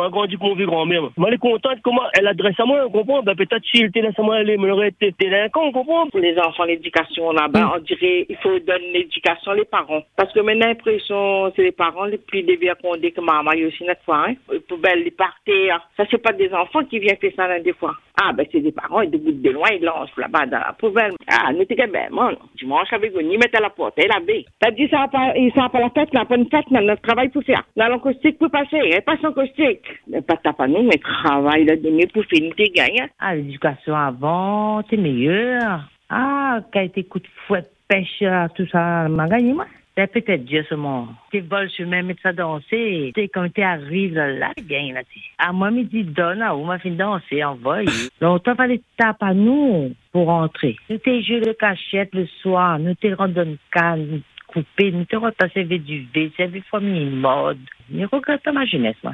m'a grandi pour mon vieux grand-mère. Moi, elle est contente comment elle adresse à moi, on comprend. Ben, peut-être si elle était là, ça moi, elle aurait été délinquant, on comprend. Pour les enfants, l'éducation là-bas, on dirait il faut donner l'éducation les parents. Parce que maintenant, l'impression, c'est les parents les plus dévergondés que maman, il y a aussi notre fois. Hein. Les poubelles, les parterres. Ça, c'est pas des enfants qui viennent faire ça là, des fois. Ah, ben, c'est des parents, ils déboutent de loin, ils lancent là-bas dans la poubelle. Ah, nous, t'es ben, moi, dimanche avec vous, ni mettre à la porte, et la baie. T'as dit, ça n'a pas la tête, n'a pas une tête, notre travail pour faire. Dans l'acoustique pour passer, elle passe en caustique. Mais pas pas nous, mais travail, là, donné pour finir, t'es gagné. Ah, l'éducation avant, c'est meilleur. Ah, qualité coup de fouet, pêche, tout ça, m'a gagné, moi. C'est peut-être Dieu seulement. Tu voles sur même mettre ça danser. Tu quand tu arrives là, tu gagnes là. À moi, me dit donne, on m'a fait danser, envoyer. Donc, tu fallait taper à nous pour rentrer. Nous t'es joué de cachette le soir, nous t'es rendu dans une canne coupée, nous t'es rendu à servir du V, servir famille mode. Je regrette ma jeunesse, moi.